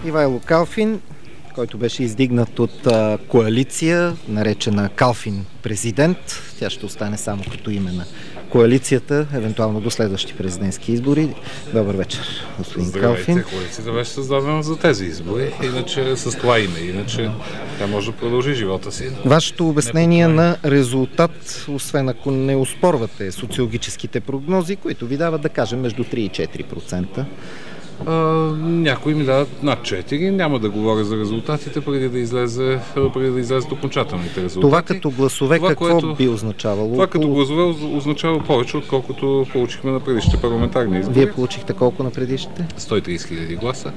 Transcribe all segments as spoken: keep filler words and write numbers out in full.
Ивайло Калфин, който беше издигнат от а, коалиция, наречена Калфин президент. Тя ще остане само като име на коалицията, евентуално до следващи президентски избори. Добър вечер, господин Здравейте, Калфин. коалицията беше създадена за тези избори, иначе с това име, иначе тя може да продължи живота си. Вашето обяснение на резултат, освен ако не оспорвате социологическите прогнози, които ви дават, да кажем, между три и четири процента. А, някои ми дадат над четири. Няма да говоря за резултатите, преди да излезе, преди да излезат окончателните резултати. Това като гласове това, какво което, би означавало? Това като гласове означава повече, отколкото получихме на предишните парламентарни избори. Вие получихте колко на предишните? сто и трийсет хиляди гласа.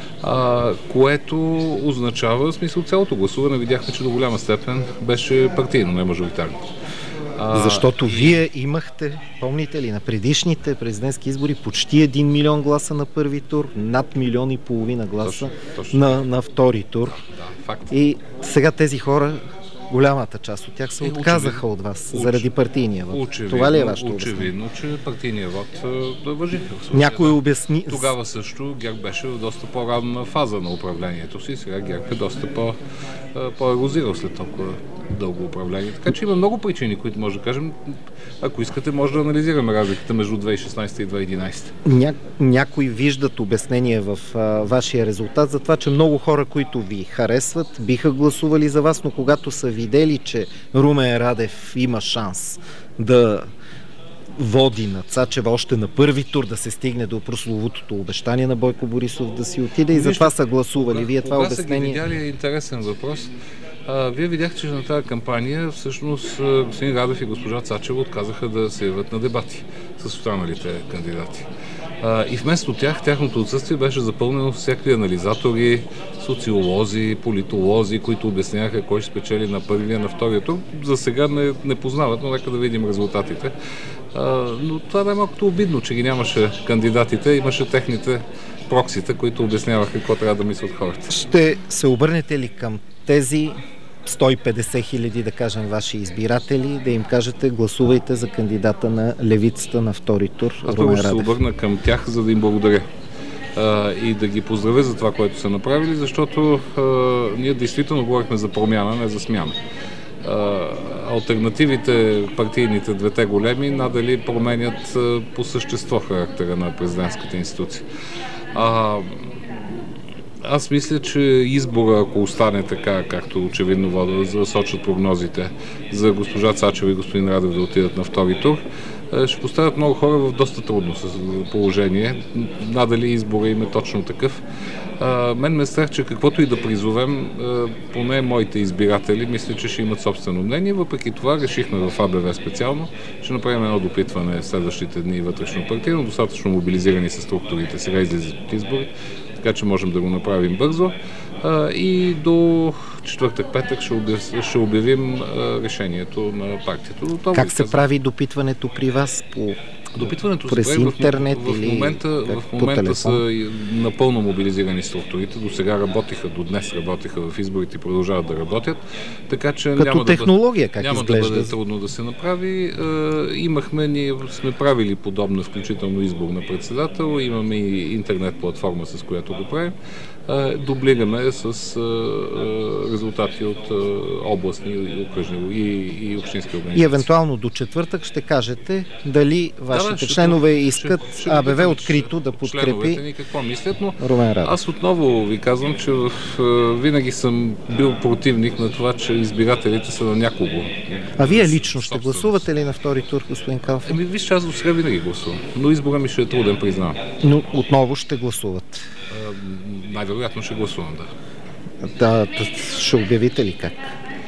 А, което означава, в смисъл, цялото гласуване видяхме, че до голяма степен беше партийно, не мажоритарно. А, Защото и... вие имахте, помните ли, на предишните президентски избори почти един милион гласа на първи тур, над милион и половина гласа точно, точно. На, на втори тур. Да, да, факт. И сега тези хора, голямата част от тях се е, отказаха очевидно, от вас очевидно, заради партийния вод. Очевидно, Това ли е вашето обяснение? Очевидно, че партийния вод да въжи. Някой обясни... Тогава също ГЕРБ беше в доста по-ранна фаза на управлението си. Сега ГЕРБ е доста по, по-ерозирал след толкова дълго управление. Така че има много причини, които може да кажем. Ако искате, може да анализираме разликата между две хиляди и шестнадесета и две хиляди и единадесета. Ня... Някои виждат обяснение в а, вашия резултат за това, че много хора, които ви харесват, биха гласували за вас, но когато са видели, че Румен Радев има шанс да води на Цачева още на първи тур, да се стигне до прословутото обещание на Бойко Борисов да си отиде, и затова са гласували. Кога, Вие това кога обяснение... са ги видяли, е интересен въпрос. А, вие видяхте, че на тази кампания всъщност господин Радев и госпожа Цачева отказаха да се явят на дебати с останалите кандидати. А, и вместо тях, тяхното отсъствие беше запълнено с всякакви анализатори, социолози, политолози, които обясняваха кой ще спечели на първия, на втория тур. За сега не, не познават, но нека да видим резултатите. А, но това бе малко обидно, че ги нямаше кандидатите, имаше техните проксита, които обясняваха какво трябва да мислят хората. Ще се обърнете ли към тези сто и петдесет хиляди, да кажем, ваши избиратели, да им кажете, гласувайте за кандидата на левицата на втори тур, Румен Радев? Аз първо ще се обърна към тях, за да им благодаря а, и да ги поздравя за това, което са направили, защото а, ние действително говорихме за промяна, не за смяна. А, алтернативите, партийните, двете големи, надали променят а, по същество характера на президентската институция. А, Аз мисля, че избора, ако остане така, както очевидно вода, за да сочат прогнозите за госпожа Цачева и господин Радев да отидат на втори тур, ще поставят много хора в доста трудно положение. Надали избора им е точно такъв. А, мен ме страх, че каквото и да призовем, а, поне моите избиратели, мисля, че ще имат собствено мнение. Въпреки това решихме в АБВ специално, ще направим едно допитване следващите дни вътрешно партийно, достатъчно мобилизирани са структурите, сега излизат от избори, така че можем да го направим бързо. А, и до четвъртък-петък ще, обяв... ще обявим а, решението на партията. Това как се прави допитването при вас? По... Допитването през се прави интернет в, в, или момента, в момента са напълно мобилизирани структурите. До сега работиха, до днес работиха в изборите и продължават да работят. Така че като няма технология, да бъде, как няма изглежда? да бъде трудно да се направи. Е, имахме, ние сме правили подобна, включително избор на председател. Имаме и интернет платформа, с която го правим. Е, дублираме с е, резултати от е, областни и окръжни и, и общински организации. И евентуално до четвъртък ще кажете дали вашите да, ще, членове искат ще, ще АБВ открито да подкрепи членовете ни какво мислят, но Румен Радев. Аз отново ви казвам, че в, винаги съм бил противник на това, че избирателите са на някого. А вие лично ще гласувате ли на втори тур, господин Калфин? Еми, виж, аз до сега винаги гласувам, но избора ми ще е труден, признавам. Но отново ще гласуват? Най-вероятно ще гласувам, да. Да, ще обявите ли как?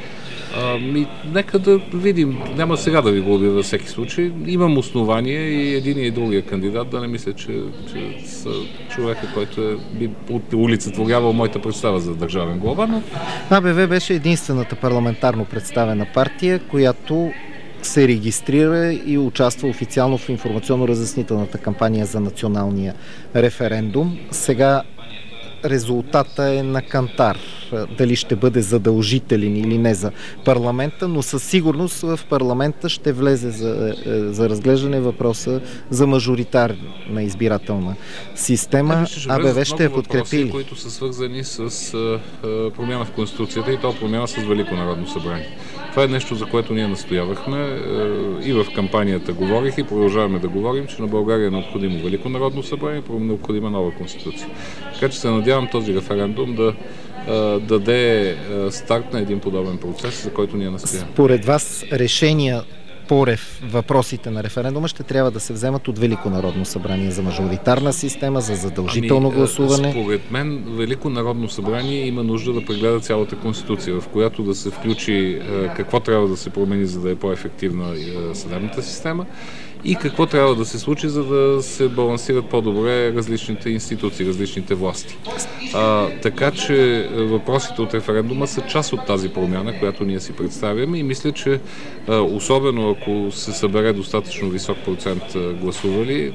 Ами, нека да видим. Няма сега да ви го обявя във всеки случай. Имам основание и един и другия кандидат да не мисля, че, че са човека, който е, би от улицетворявал моята представа за държавен глава, но... АБВ беше единствената парламентарно представена партия, която се регистрира и участва официално в информационно-разяснителната кампания за националния референдум. Сега резултата е на кантар. дали ще бъде задължителен или не за парламента, но със сигурност в парламента ще влезе за, за разглеждане въпроса за мажоритарна избирателна система. АБВ ще я подкрепи ли? Които са свързани с а, промяна в Конституцията и то промяна с Велико народно събрание. Това е нещо, за което ние настоявахме а, и в кампанията говорих и продължаваме да говорим, че на България е необходимо Велико народно събрание, необходима нова конституция. Така че се надявам този референдум да а, даде а, старт на един подобен процес, за който ние настояваме. Според вас решения по въпросите на референдума ще трябва да се вземат от Велико народно събрание за мажоритарна система, за задължително ами, гласуване? Според мен Велико народно събрание има нужда да прегледа цялата конституция, в която да се включи какво трябва да се промени, за да е по-ефективна съдебната система и какво трябва да се случи, за да се балансират по-добре различните институции, различните власти. А, така че въпросите от референдума са част от тази промяна, която ние си представяме и мисля, че а, особено ако се събере достатъчно висок процент гласували,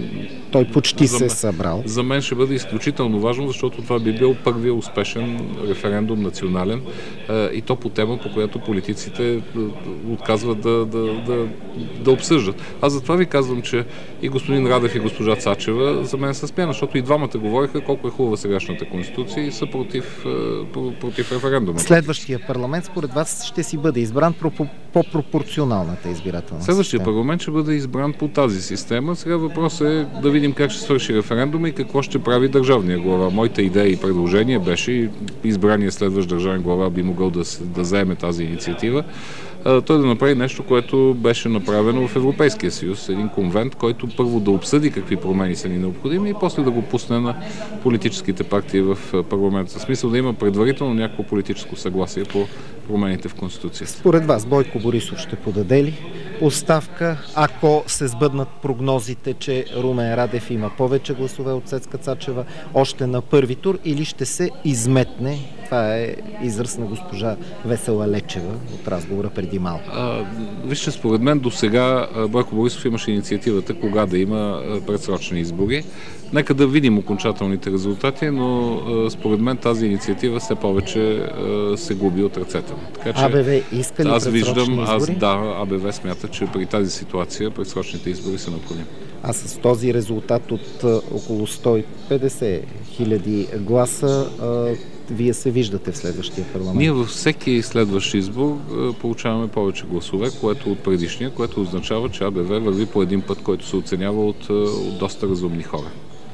той почти за, се е събрал. За мен ще бъде изключително важно, защото това би бил първият успешен референдум национален а, и то по тема, по която политиците отказват да, да, да, да обсъждат. Аз затова ви казвам, че и господин Радев и госпожа Цачева за мен са смяна, защото и двамата говориха колко е хубава сегашната конституция и са против, против референдума. Следващия парламент според вас ще си бъде избран по пропорционалната избирателна Следващия система. парламент ще бъде избран по тази система. Сега въпросът е да видим как ще свърши референдума и какво ще прави държавния глава. Моята идея и предложение беше и избрания следващ държавен глава би могъл да, да заеме тази инициатива. Той да направи нещо, което беше направено в Европейския съюз. Един конвент, който първо да обсъди какви промени са ни необходими и после да го пусне на политическите партии в парламента. В смисъл да има предварително някакво политическо съгласие по промените в Конституцията. Според вас Бойко Борисов ще подаде ли оставка, ако се сбъднат прогнозите, че Румен Радев има повече гласове от Цецка Цачева още на първи тур, или ще се изметне? Това е израз на госпожа Весела Лечева от разговора преди малко. А, вижте, според мен до сега Бойко Борисов имаше инициативата кога да има предсрочни избори. Нека да видим окончателните резултати, но според мен тази инициатива все повече се губи от ръцете му. Така че АБВ иска ли аз предсрочни виждам, избори? аз, да, АБВ смята, че при тази ситуация предсрочните избори са необходими. А с този резултат от а, около сто и петдесет хиляди гласа, а, вие се виждате в следващия парламент? Ние във всеки следващ избор а, получаваме повече гласове, което от предишния, което означава, че АБВ върви по един път, който се оценява от, от доста разумни хора.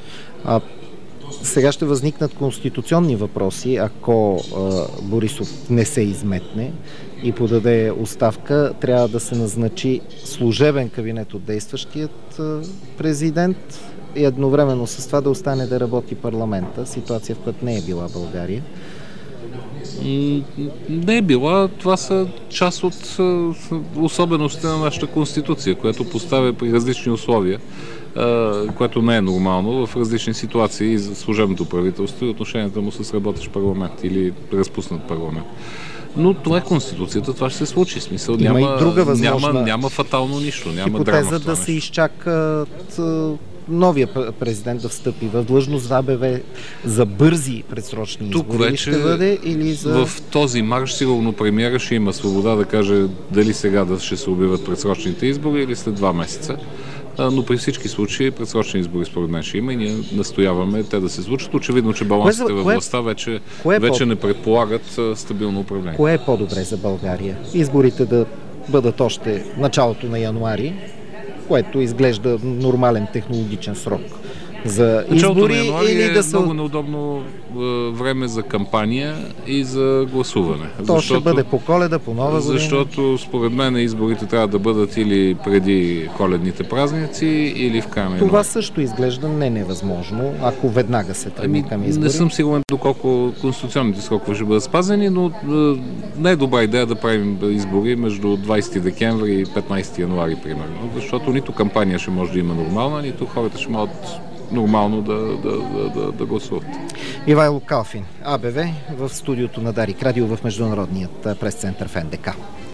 А, сега ще възникнат конституционни въпроси, ако а, Борисов не се изметне и подаде оставка, трябва да се назначи служебен кабинет от действащият а, президент и едновременно с това да остане да работи парламента, ситуация, в която не е била България. Не е била. Това са част от особеностите на нашата конституция, която поставя при различни условия, което не е нормално в различни ситуации за служебното правителство и отношенията му с работещ парламент или разпуснат парламент. Но това е конституцията, това ще се случи. Смисъл, Има няма, и друга възможна няма, няма фатално нищо, няма драма в това хипотеза да нещо. се изчакат новия президент да встъпи в длъжност. АБВ за бързи предсрочни избори ще бъде или за... В този марш сигурно премиера ще има свобода да каже дали сега да ще се убиват предсрочните избори или след два месеца. Но при всички случаи предсрочни избори според мен ще има и ние настояваме те да се случат. Очевидно, че балансите във властта вече, е вече не предполагат стабилно управление. Кое е по-добре за България? Изборите да бъдат още началото на януари, което изглежда нормален технологичен срок за избори, или е да са... много неудобно е, време за кампания и за гласуване. То защото, ще бъде по Коледа, по Нова година. Защото според мен изборите трябва да бъдат или преди коледните празници, или в края на януари. Това също изглежда не невъзможно, ако веднага се тръгне Ами, към избори. не съм сигурен доколко конституционните срокове ще бъдат спазени, но е, не е добра идея да правим избори между двадесети декември и петнадесети януари, примерно. Защото нито кампания ще може да има нормална, нито хората ще могат нормално да, да, да, да, да гласуват. Ивайло Калфин, АБВ, в студиото на Дарик Радио в Международният прес-център в ен де ка.